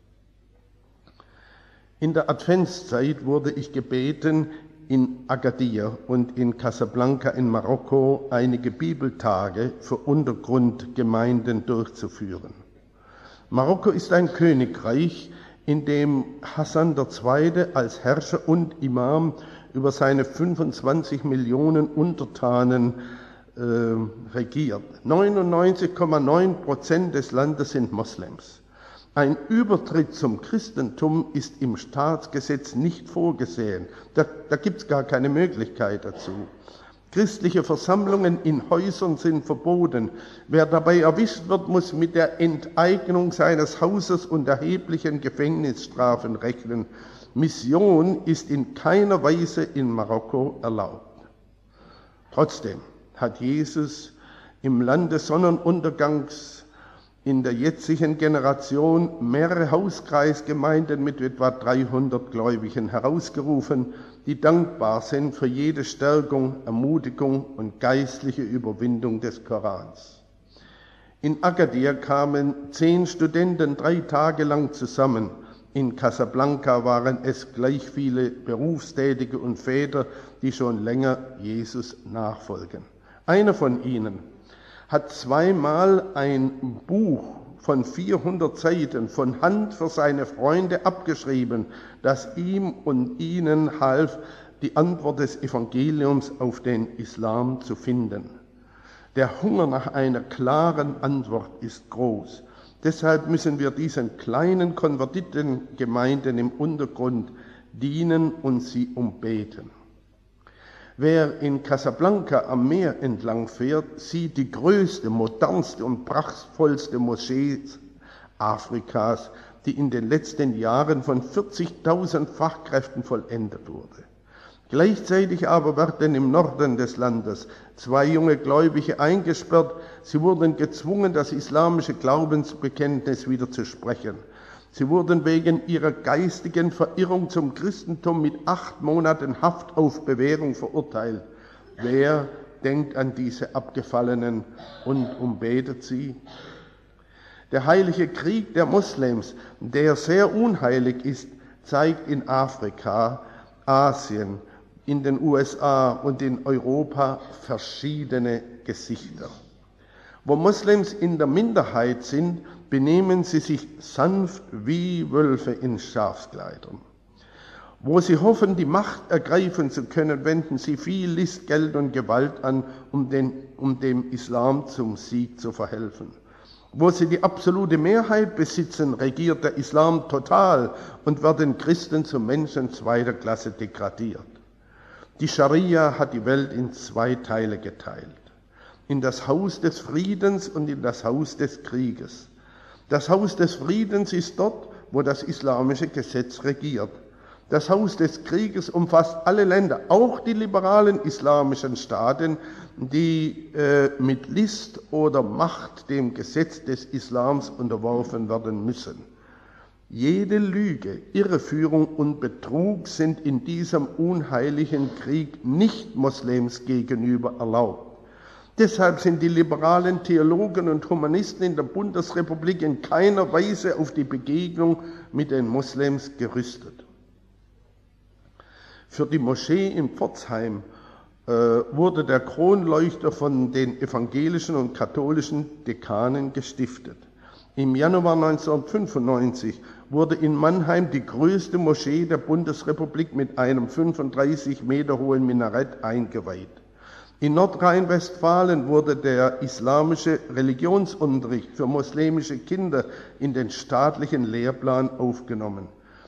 In der Adventszeit wurde ich gebeten, in Agadir und in Casablanca in Marokko einige Bibeltage für Untergrundgemeinden durchzuführen. Marokko ist ein Königreich, in dem Hassan der Zweite als Herrscher und Imam über seine fünfundzwanzig Millionen Untertanen äh, regiert. neunundneunzig Komma neun Prozent des Landes sind Moslems. Ein Übertritt zum Christentum ist im Staatsgesetz nicht vorgesehen. Da, da gibt es gar keine Möglichkeit dazu. Christliche Versammlungen in Häusern sind verboten. Wer dabei erwischt wird, muss mit der Enteignung seines Hauses und erheblichen Gefängnisstrafen rechnen. Mission ist in keiner Weise in Marokko erlaubt. Trotzdem hat Jesus im Land des Sonnenuntergangs in der jetzigen Generation mehrere Hauskreisgemeinden mit etwa dreihundert Gläubigen herausgerufen, die dankbar sind für jede Stärkung, Ermutigung und geistliche Überwindung des Korans. In Agadir kamen zehn Studenten drei Tage lang zusammen. In Casablanca waren es gleich viele Berufstätige und Väter, die schon länger Jesus nachfolgen. Einer von ihnen hat zweimal ein Buch von vierhundert Seiten von Hand für seine Freunde abgeschrieben, das ihm und ihnen half, die Antwort des Evangeliums auf den Islam zu finden. Der Hunger nach einer klaren Antwort ist groß. Deshalb müssen wir diesen kleinen Konvertitengemeinden im Untergrund dienen und sie umbeten. Wer in Casablanca am Meer entlang fährt, sieht die größte, modernste und prachtvollste Moschee Afrikas, die in den letzten Jahren von vierzigtausend Fachkräften vollendet wurde. Gleichzeitig aber werden im Norden des Landes zwei junge Gläubige eingesperrt. Sie wurden gezwungen, das islamische Glaubensbekenntnis wieder zu sprechen. Sie wurden wegen ihrer geistigen Verirrung zum Christentum mit acht Monaten Haft auf Bewährung verurteilt. Wer denkt an diese Abgefallenen und umbetet sie? Der heilige Krieg der Moslems, der sehr unheilig ist, zeigt in Afrika, Asien, in den U S A und in Europa verschiedene Gesichter. Wo Moslems in der Minderheit sind, benehmen sie sich sanft wie Wölfe in Schafskleidern. Wo sie hoffen, die Macht ergreifen zu können, wenden sie viel List, Geld und Gewalt an, um, den, um dem Islam zum Sieg zu verhelfen. Wo sie die absolute Mehrheit besitzen, regiert der Islam total und werden Christen zu Menschen zweiter Klasse degradiert. Die Scharia hat die Welt in zwei Teile geteilt: in das Haus des Friedens und in das Haus des Krieges. Das Haus des Friedens ist dort, wo das islamische Gesetz regiert. Das Haus des Krieges umfasst alle Länder, auch die liberalen islamischen Staaten, die äh, mit List oder Macht dem Gesetz des Islams unterworfen werden müssen. Jede Lüge, Irreführung und Betrug sind in diesem unheiligen Krieg Nicht-Moslems gegenüber erlaubt. Deshalb sind die liberalen Theologen und Humanisten in der Bundesrepublik in keiner Weise auf die Begegnung mit den Moslems gerüstet. Für die Moschee in Pforzheim äh, wurde der Kronleuchter von den evangelischen und katholischen Dekanen gestiftet. Im Januar neunzehnhundertfünfundneunzig wurde in Mannheim die größte Moschee der Bundesrepublik mit einem fünfunddreißig Meter hohen Minarett eingeweiht. In Nordrhein-Westfalen wurde der islamische Religionsunterricht für muslimische Kinder in den staatlichen Lehrplan aufgenommen.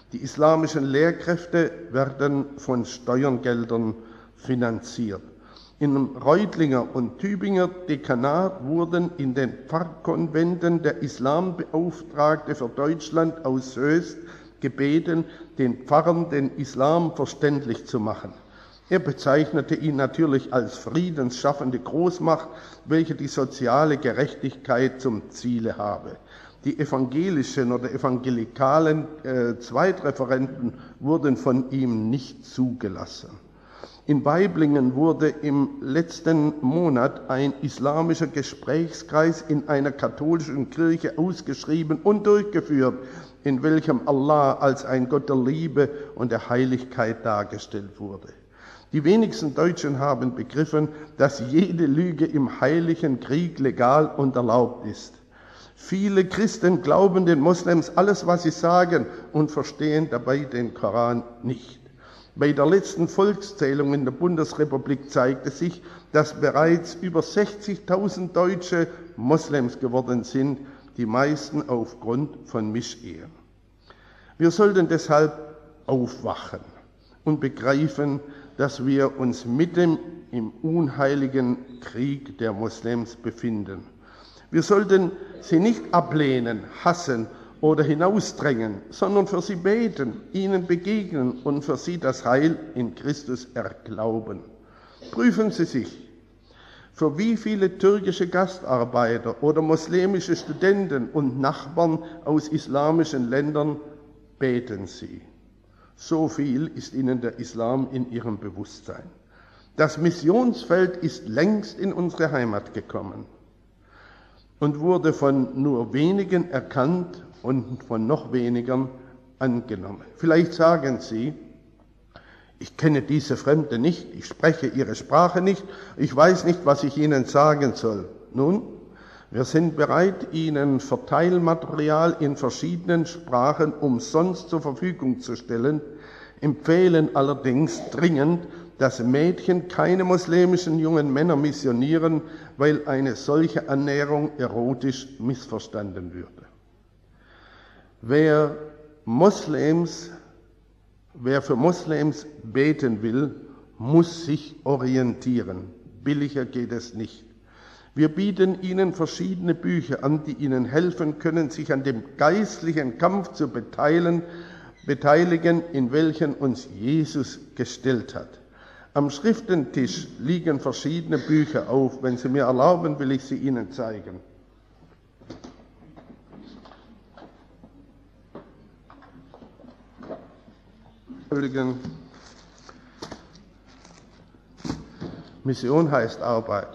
Die islamischen Lehrkräfte werden von Steuergeldern finanziert. Im Reutlinger und Tübinger Dekanat wurden in den Pfarrkonventen der Islambeauftragte für Deutschland aus Höchst gebeten, den Pfarrern den Islam verständlich zu machen. Er bezeichnete ihn natürlich als friedensschaffende Großmacht, welche die soziale Gerechtigkeit zum Ziele habe. Die evangelischen oder evangelikalen äh, Zweitreferenten wurden von ihm nicht zugelassen. In Waiblingen wurde im letzten Monat ein islamischer Gesprächskreis in einer katholischen Kirche ausgeschrieben und durchgeführt, in welchem Allah als ein Gott der Liebe und der Heiligkeit dargestellt wurde. Die wenigsten Deutschen haben begriffen, dass jede Lüge im heiligen Krieg legal und erlaubt ist. Viele Christen glauben den Moslems alles, was sie sagen, und verstehen dabei den Koran nicht. Bei der letzten Volkszählung in der Bundesrepublik zeigte sich, dass bereits über sechzigtausend Deutsche Moslems geworden sind, die meisten aufgrund von Mischehen. Wir sollten deshalb aufwachen und begreifen, dass wir uns mitten im unheiligen Krieg der Moslems befinden. Wir sollten sie nicht ablehnen, hassen oder hinausdrängen, sondern für sie beten, ihnen begegnen und für sie das Heil in Christus erglauben. Prüfen Sie sich, für wie viele türkische Gastarbeiter oder muslimische Studenten und Nachbarn aus islamischen Ländern beten Sie. So viel ist ihnen der Islam in ihrem Bewusstsein. Das Missionsfeld ist längst in unsere Heimat gekommen und wurde von nur wenigen erkannt und von noch wenigern angenommen. Vielleicht sagen Sie, ich kenne diese Fremde nicht, ich spreche ihre Sprache nicht, ich weiß nicht, was ich ihnen sagen soll. Nun, wir sind bereit, Ihnen Verteilmaterial in verschiedenen Sprachen umsonst zur Verfügung zu stellen, empfehlen allerdings dringend, dass Mädchen keine muslimischen jungen Männer missionieren, weil eine solche Annäherung erotisch missverstanden würde. Wer Moslems, wer für Moslems beten will, muss sich orientieren. Billiger geht es nicht. Wir bieten Ihnen verschiedene Bücher an, die Ihnen helfen können, sich an dem geistlichen Kampf zu beteiligen, beteiligen, in welchen uns Jesus gestellt hat. Am Schriftentisch liegen verschiedene Bücher auf. Wenn Sie mir erlauben, will ich sie Ihnen zeigen. Entschuldigen. Mission heißt Arbeit.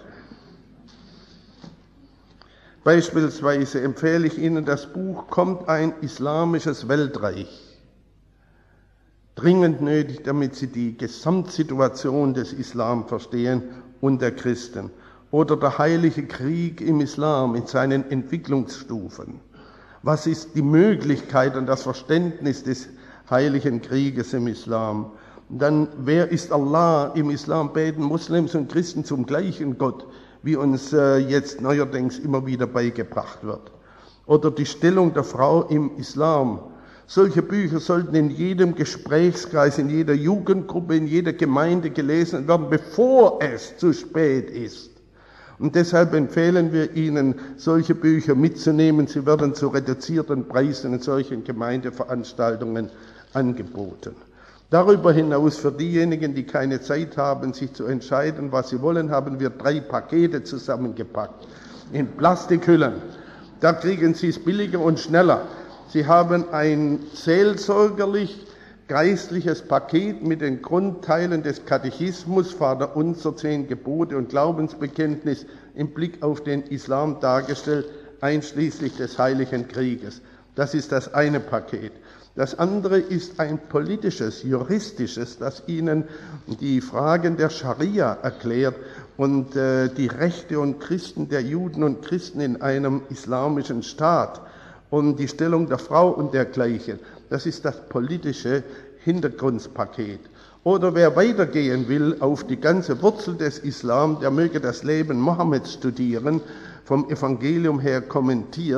Beispielsweise empfehle ich Ihnen das Buch Kommt ein islamisches Weltreich. Dringend nötig, damit Sie die Gesamtsituation des Islam verstehen und der Christen. Oder der heilige Krieg im Islam in seinen Entwicklungsstufen. Was ist die Möglichkeit und das Verständnis des heiligen Krieges im Islam? Dann, wer ist Allah? Im Islam beten Muslims und Christen zum gleichen Gott, wie uns äh, jetzt neuerdings immer wieder beigebracht wird. Oder die Stellung der Frau im Islam. Solche Bücher sollten in jedem Gesprächskreis, in jeder Jugendgruppe, in jeder Gemeinde gelesen werden, bevor es zu spät ist. Und deshalb empfehlen wir Ihnen, solche Bücher mitzunehmen. Sie werden zu reduzierten Preisen in solchen Gemeindeveranstaltungen angeboten. Darüber hinaus, für diejenigen, die keine Zeit haben, sich zu entscheiden, was sie wollen, haben wir drei Pakete zusammengepackt in Plastikhüllen. Da kriegen Sie es billiger und schneller. Sie haben ein seelsorgerlich-geistliches Paket mit den Grundteilen des Katechismus, Vaterunser, zehn Gebote und Glaubensbekenntnis im Blick auf den Islam dargestellt, einschließlich des Heiligen Krieges. Das ist das eine Paket. Das andere ist ein politisches, juristisches, das Ihnen die Fragen der Scharia erklärt und äh, die Rechte und Christen der Juden und Christen in einem islamischen Staat und die Stellung der Frau und dergleichen. Das ist das politische Hintergrundpaket. Oder wer weitergehen will auf die ganze Wurzel des Islam, der möge das Leben Mohammeds studieren, vom Evangelium her kommentiert,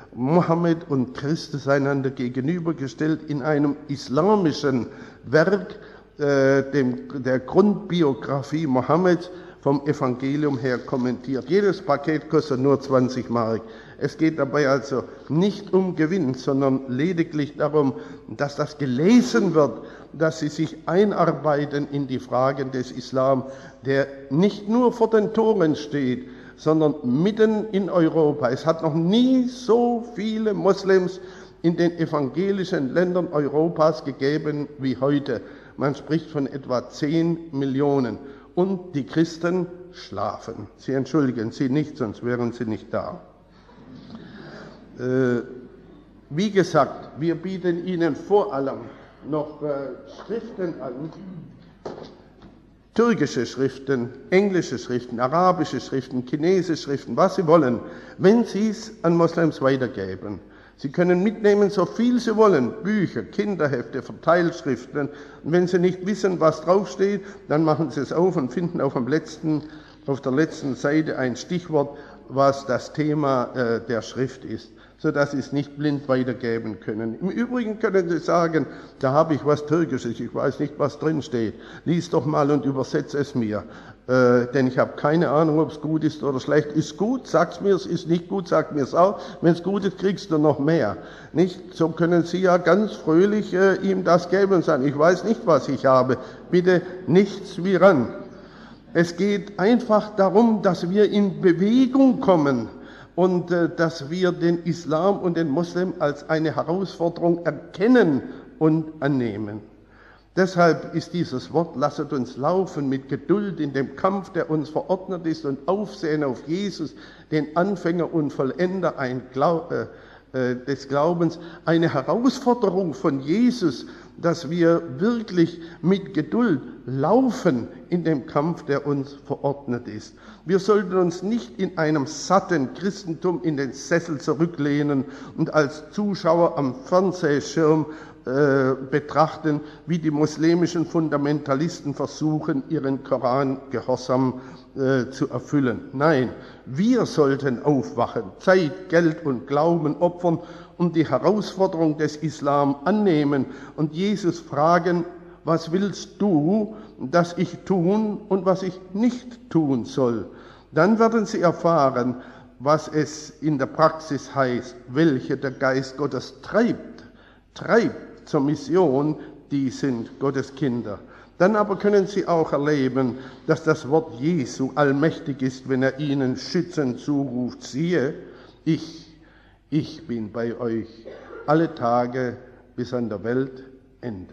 Mohammed und Christus einander gegenübergestellt in einem islamischen Werk, äh, dem, der Grundbiografie Mohammeds, vom Evangelium her kommentiert. Jedes Paket kostet nur zwanzig Mark. Es geht dabei also nicht um Gewinn, sondern lediglich darum, dass das gelesen wird, dass sie sich einarbeiten in die Fragen des Islam, der nicht nur vor den Toren steht, sondern mitten in Europa. Es hat noch nie so viele Moslems in den evangelischen Ländern Europas gegeben wie heute. Man spricht von etwa zehn Millionen. Und die Christen schlafen. Sie entschuldigen sie nicht, sonst wären sie nicht da. Äh, wie gesagt, wir bieten Ihnen vor allem noch äh, Schriften an, türkische Schriften, englische Schriften, arabische Schriften, chinesische Schriften, was Sie wollen, wenn Sie es an Moslems weitergeben. Sie können mitnehmen, so viel Sie wollen, Bücher, Kinderhefte, Verteilschriften. Und wenn Sie nicht wissen, was draufsteht, dann machen Sie es auf und finden auf, dem letzten, auf der letzten Seite ein Stichwort, was das Thema äh, der Schrift ist, sodass Sie es nicht blind weitergeben können. Im Übrigen können Sie sagen, da habe ich was Türkisches, ich weiß nicht, was drin steht. Lies doch mal und übersetze es mir. Äh, denn ich habe keine Ahnung, ob es gut ist oder schlecht. Ist gut, sag's mir, es ist nicht gut, sag mir es auch. Wenn es gut ist, kriegst du noch mehr. Nicht? So können Sie ja ganz fröhlich äh, ihm das geben und sagen, ich weiß nicht, was ich habe. Bitte nichts wie ran. Es geht einfach darum, dass wir in Bewegung kommen und äh, dass wir den Islam und den Muslim als eine Herausforderung erkennen und annehmen. Deshalb ist dieses Wort, lasset uns laufen mit Geduld in dem Kampf, der uns verordnet ist, und aufsehen auf Jesus, den Anfänger und Vollender ein Glau- äh, äh, des Glaubens, eine Herausforderung von Jesus, dass wir wirklich mit Geduld laufen in dem Kampf, der uns verordnet ist. Wir sollten uns nicht in einem satten Christentum in den Sessel zurücklehnen und als Zuschauer am Fernsehschirm äh, betrachten, wie die muslimischen Fundamentalisten versuchen, ihren Koran gehorsam äh, zu erfüllen. Nein, wir sollten aufwachen, Zeit, Geld und Glauben opfern und die Herausforderung des Islam annehmen und Jesus fragen, was willst du, dass ich tun und was ich nicht tun soll? Dann werden sie erfahren, was es in der Praxis heißt, welche der Geist Gottes treibt, treibt zur Mission, die sind Gottes Kinder. Dann aber können sie auch erleben, dass das Wort Jesu allmächtig ist, wenn er ihnen schützend zuruft, siehe, ich, ich bin bei euch alle Tage bis an der Weltende.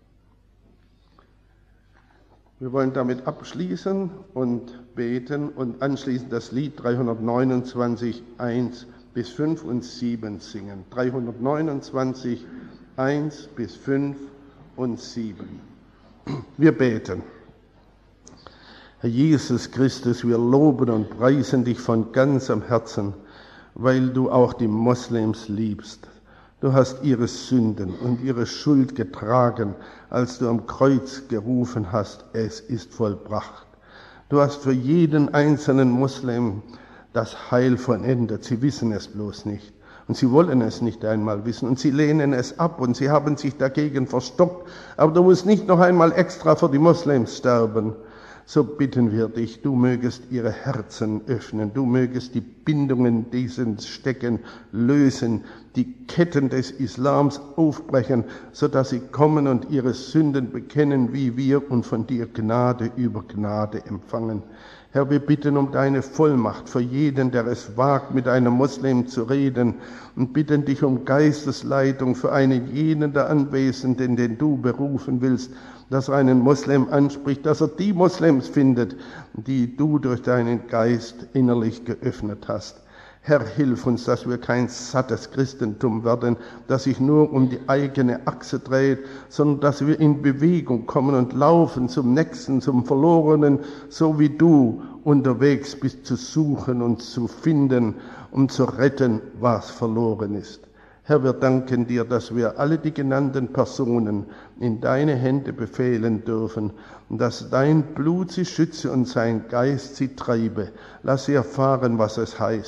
Wir wollen damit abschließen und beten und anschließend das Lied dreihundertneunundzwanzig, eins bis fünf und sieben singen. dreihundertneunundzwanzig, eins bis fünf und sieben. Wir beten. Herr Jesus Christus, wir loben und preisen dich von ganzem Herzen, weil du auch die Moslems liebst. Du hast ihre Sünden und ihre Schuld getragen, als du am Kreuz gerufen hast, es ist vollbracht. Du hast für jeden einzelnen Muslim das Heil vollendet. Sie wissen es bloß nicht. Und sie wollen es nicht einmal wissen. Und sie lehnen es ab und sie haben sich dagegen verstockt. Aber du musst nicht noch einmal extra für die Moslems sterben. So bitten wir dich, du mögest ihre Herzen öffnen, du mögest die Bindungen, die sie stecken, lösen, die Ketten des Islams aufbrechen, so dass sie kommen und ihre Sünden bekennen, wie wir, und von dir Gnade über Gnade empfangen. Herr, wir bitten um deine Vollmacht für jeden, der es wagt, mit einem Muslim zu reden, und bitten dich um Geistesleitung für einen jeden der Anwesenden, den du berufen willst, dass er einen Muslim anspricht, dass er die Moslems findet, die du durch deinen Geist innerlich geöffnet hast. Herr, hilf uns, dass wir kein sattes Christentum werden, das sich nur um die eigene Achse dreht, sondern dass wir in Bewegung kommen und laufen zum Nächsten, zum Verlorenen, so wie du unterwegs bist, zu suchen und zu finden, um zu retten, was verloren ist. Herr, wir danken dir, dass wir alle die genannten Personen in deine Hände befehlen dürfen und dass dein Blut sie schütze und sein Geist sie treibe. Lass sie erfahren, was es heißt.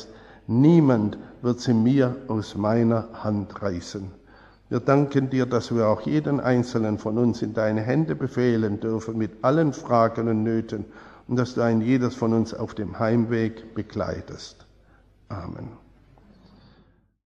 Niemand wird sie mir aus meiner Hand reißen. Wir danken dir, dass wir auch jeden Einzelnen von uns in deine Hände befehlen dürfen mit allen Fragen und Nöten und dass du ein jedes von uns auf dem Heimweg begleitest. Amen.